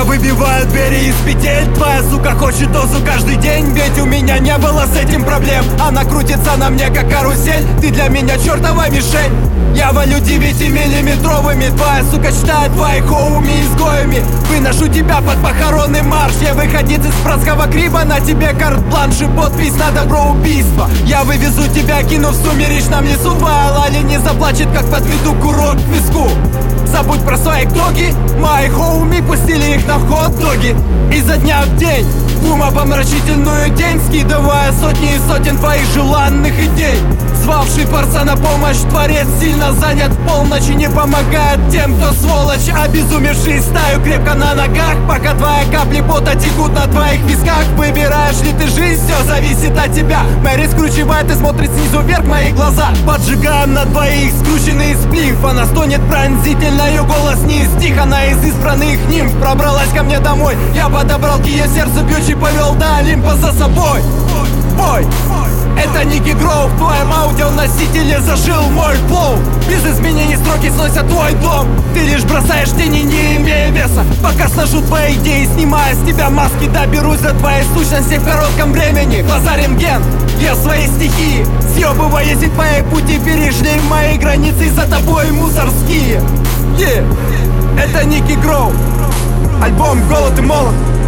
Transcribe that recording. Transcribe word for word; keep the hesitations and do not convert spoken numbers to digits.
выбиваю двери из петель. Твоя сука хочет дозу каждый день, ведь у меня не было с этим проблем. Она крутится на мне как карусель, ты для меня чертова мишень. Я валю девятимиллиметровыми, твоя сука считает твоих хоуми изгоями. Выношу тебя под похоронный марш, я выходец из братского криба. На тебе карт-бланш и подпись на доброубийство. Я вывезу тебя, кину в сумеречном лесу. Твоя лали не заплачет, как подведу курок к виску. Забудь про свои кроги, мои хоуми пустили их на хот-доги. Изо дня в день, в умопомрачительную день, скидывая сотни и сотен твоих желанных идей. Звавший парца на помощь, творец сильно занят в полночи, не помогает тем, кто сволочь. Обезумевший стаю крепко на ногах, пока твои капли пота текут на твоих висках. Выбираешь ли ты жизнь, все зависит от тебя. Мэри скручивает и смотрит снизу вверх мои глаза. Поджигаем на двоих скрученный сплив. Она стонет пронзительно, ее голос не стих. Она из избранных нимф пробралась ко мне домой. Я подобрал к ее сердцу ключ и повел до Олимпа за собой. Бой! Это Ники Гроув, в твоем аудионосителе зажил мой флоу. Без изменений строки сносят твой дом. Ты лишь бросаешь тени, не имея веса. Пока сношу твои идеи, снимая с тебя маски. Доберусь до твоей сущности в коротком времени. Глаза рентген, я свои стихии съебывая, если твои пути перешли мои границы, за тобой мусорские. Yeah. Это Ники Гроув, альбом «Голод и молот».